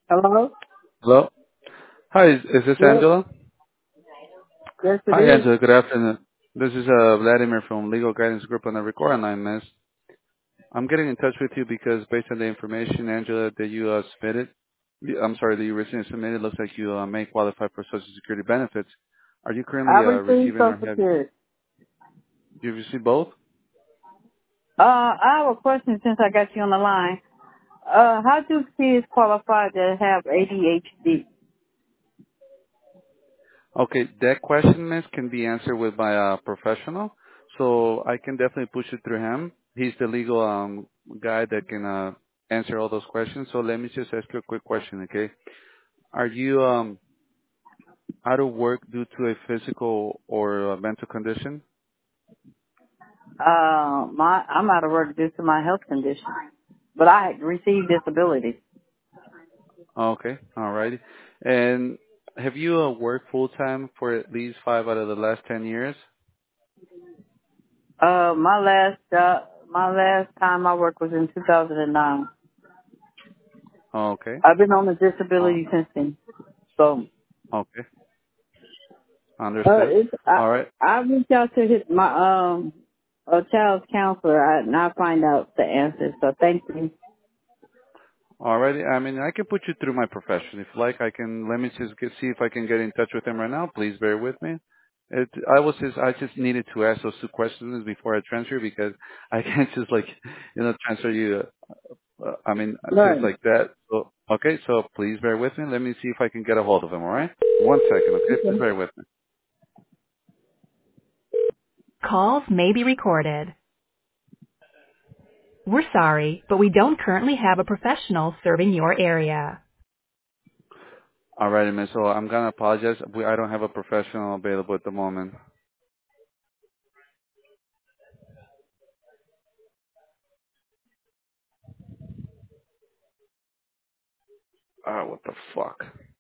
Hello? Hello? Hi, is this Yes, Angela? yes it Hi, is. Angela. Good afternoon. This is Vladimir from Legal Guidance Group on the recording line, miss. I'm getting in touch with you because based on the information, Angela, that you submitted, I'm sorry, that you recently submitted, looks like you may qualify for Social Security benefits. Are you I currently received receiving or Social have Security. you received both? I have a question since I got you on the line. How do kids qualify to have ADHD? Okay, that question, miss, can be answered with my professional. So I can definitely push it through him. He's the legal guy that can answer all those questions. So let me just ask you a quick question, okay? Are you out of work due to a physical or a mental condition? I'm out of work due to my health condition, but I received disability. Okay, alrighty. And have you worked full time for at least 5 out of the last 10 years? My last time I worked was in 2009. Okay. I've been on a Uh, disability since then. So, okay, understood. All right. I reached out to my a child's counselor and I find out the answer. So thank you. Alrighty. I mean, I can put you through my profession. If you like, I can, let me just see if I can get in touch with him right now. Please bear with me. I just needed to ask those two questions before I transfer because I can't just like, transfer you, I mean, just Right. like that. So, okay. So please bear with me. Let me see if I can get a hold of him. All right. One second. Okay. Please bear with me. Calls may be recorded. We're sorry, but we don't currently have a professional serving your area. Alrighty, miss. So I'm gonna apologize. I don't have a professional available at the moment. Ah, what the fuck?